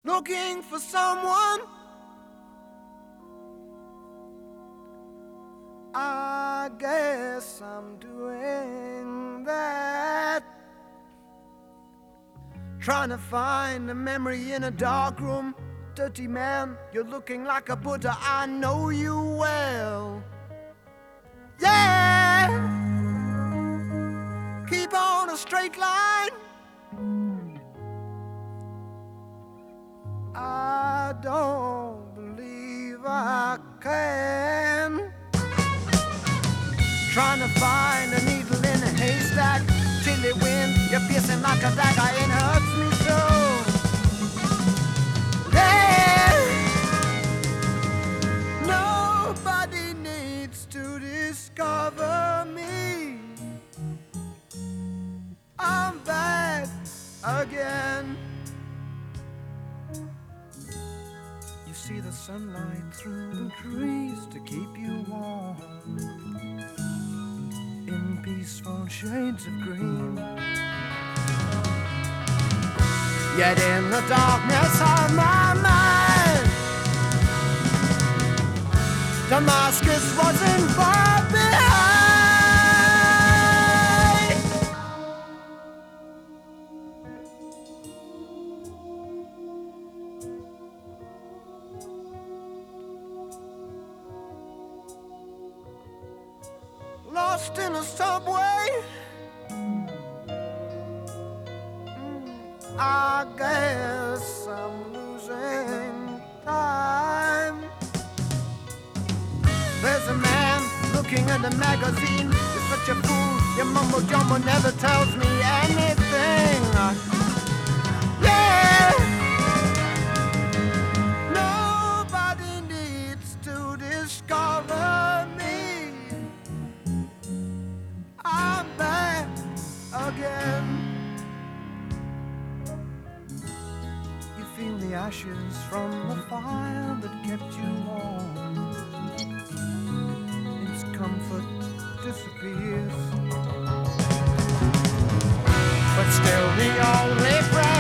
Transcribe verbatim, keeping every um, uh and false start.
looking for someone. I guess I'm doing that, trying to find a memory in a dark room. Dirty man, you're looking like a Buddha, I know you well. Yeah, keep on a straight line. I don't believe I can. Trying to find a needle in a haystack. Chilly wind, you're piercing like a dagger, it hurts me so. Yeah, nobody needs to discover me. I'm back again. You see the sunlight through the trees to keep you warm, in peaceful shades of green. Yet in the darkness of my mind, Damascus wasn't far behind. Lost in a subway, I guess I'm losing time. There's a man looking at the magazine. You're such a fool, your mumbo jumbo never tells me anything. Yeah, nobody needs to discover me. I'm back again. You feel the ashes from the fire that kept you warm. Its comfort disappears, but still the only friend